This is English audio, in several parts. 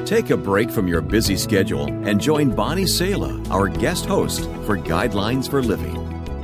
Take a break from your busy schedule and join Bonnie Sala, our guest host, for Guidelines for Living.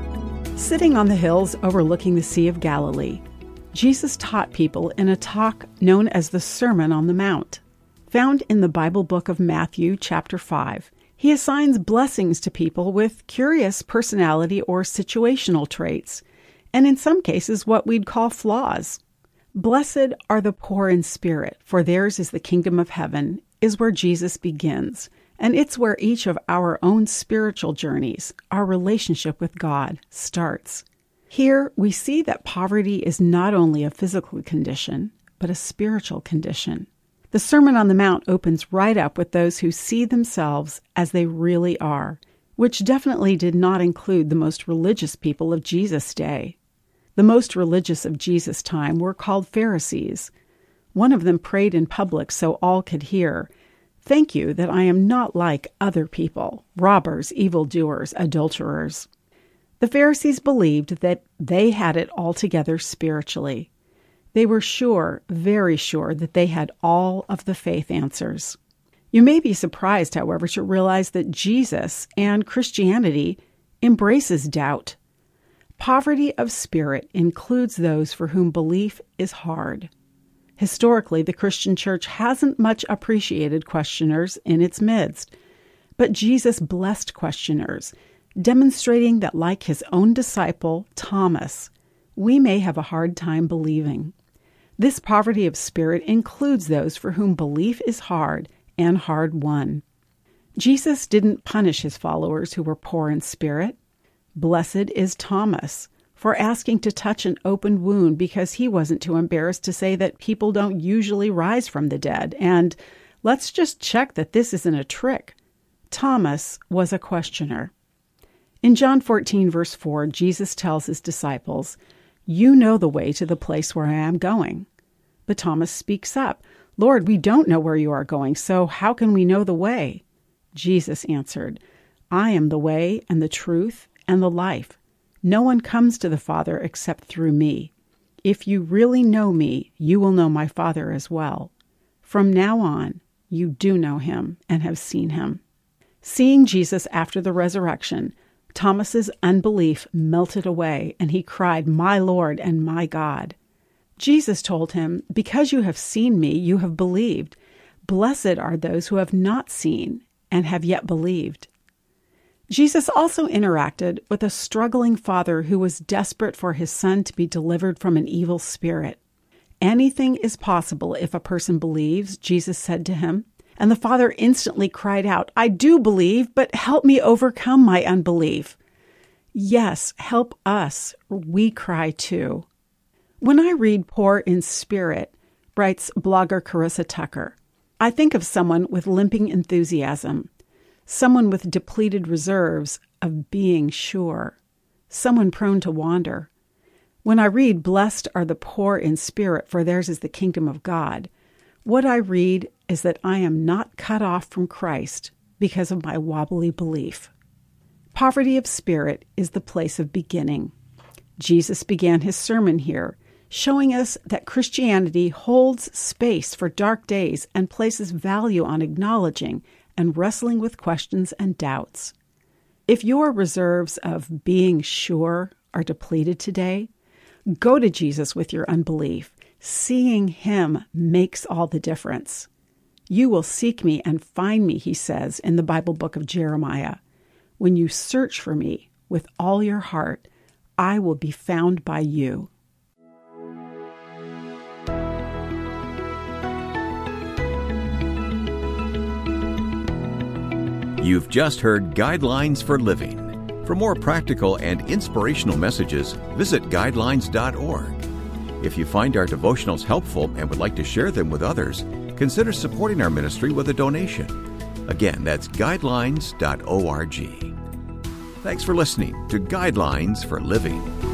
Sitting on the hills overlooking the Sea of Galilee, Jesus taught people in a talk known as the Sermon on the Mount. Found in the Bible book of Matthew, chapter 5, he assigns blessings to people with curious personality or situational traits, and in some cases what we'd call flaws. Blessed are the poor in spirit, for theirs is the kingdom of heaven, is where Jesus begins, and it's where each of our own spiritual journeys, our relationship with God, starts. Here we see that poverty is not only a physical condition, but a spiritual condition. The Sermon on the Mount opens right up with those who see themselves as they really are, which definitely did not include the most religious people of Jesus' day. The most religious of Jesus' time were called Pharisees. One of them prayed in public so all could hear, "Thank you that I am not like other people, robbers, evildoers, adulterers." The Pharisees believed that they had it all together spiritually. They were sure, very sure, that they had all of the faith answers. You may be surprised, however, to realize that Jesus and Christianity embraces doubt. Poverty of spirit includes those for whom belief is hard. Historically, the Christian church hasn't much appreciated questioners in its midst, but Jesus blessed questioners, demonstrating that, like his own disciple, Thomas, we may have a hard time believing. This poverty of spirit includes those for whom belief is hard and hard-won. Jesus didn't punish his followers who were poor in spirit. Blessed is Thomas for asking to touch an open wound because he wasn't too embarrassed to say that people don't usually rise from the dead. And let's just check that this isn't a trick. Thomas was a questioner. In John 14, verse 4, Jesus tells his disciples, "You know the way to the place where I am going." But Thomas speaks up, "Lord, we don't know where you are going, so how can we know the way?" Jesus answered, "I am the way and the truth and the life. No one comes to the Father except through me. If you really know me, you will know my Father as well. From now on, you do know him and have seen him." Seeing Jesus after the resurrection, Thomas's unbelief melted away, and he cried, "My Lord and my God." Jesus told him, "Because you have seen me, you have believed. Blessed are those who have not seen and have yet believed." Jesus also interacted with a struggling father who was desperate for his son to be delivered from an evil spirit. "Anything is possible if a person believes," Jesus said to him. And the father instantly cried out, "I do believe, but help me overcome my unbelief." Yes, help us, we cry too. When I read "poor in spirit," writes blogger Carissa Tucker, I think of someone with limping enthusiasm, someone with depleted reserves of being sure, someone prone to wander. When I read "Blessed are the poor in spirit, for theirs is the kingdom of God," what I read is that I am not cut off from Christ because of my wobbly belief. Poverty of spirit is the place of beginning. Jesus began his sermon here, showing us that Christianity holds space for dark days and places value on acknowledging and wrestling with questions and doubts. If your reserves of being sure are depleted today, go to Jesus with your unbelief. Seeing him makes all the difference. "You will seek me and find me," he says in the Bible book of Jeremiah. "When you search for me with all your heart, I will be found by you." You've just heard Guidelines for Living. For more practical and inspirational messages, visit guidelines.org. If you find our devotionals helpful and would like to share them with others, consider supporting our ministry with a donation. Again, that's guidelines.org. Thanks for listening to Guidelines for Living.